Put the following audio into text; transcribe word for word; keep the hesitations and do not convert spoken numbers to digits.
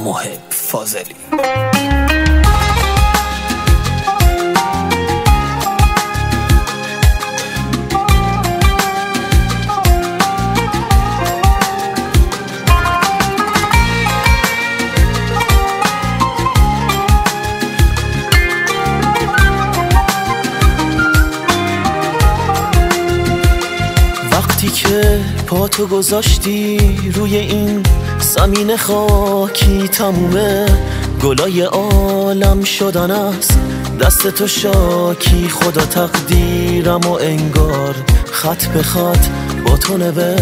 محب فاضلی. وقتی که پاتو گذاشتی روی این زمین خاکی، تمومه گلای عالم شدن است دست تو شاکی. خدا تقدیرم و انگار خط به خط با تو نوشت